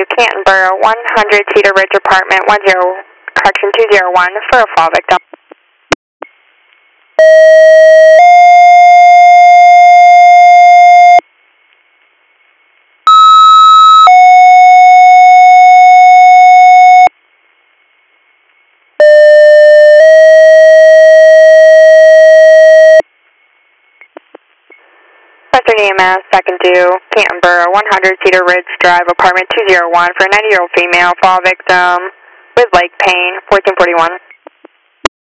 Cantonboro, 100 Cedar Ridge Apartment, 201 for a fall victim. Western EMS, second due, Cantonboro, 100 Cedar Ridge Drive, apartment 201 for a 90-year-old female, fall victim with leg pain, 1441.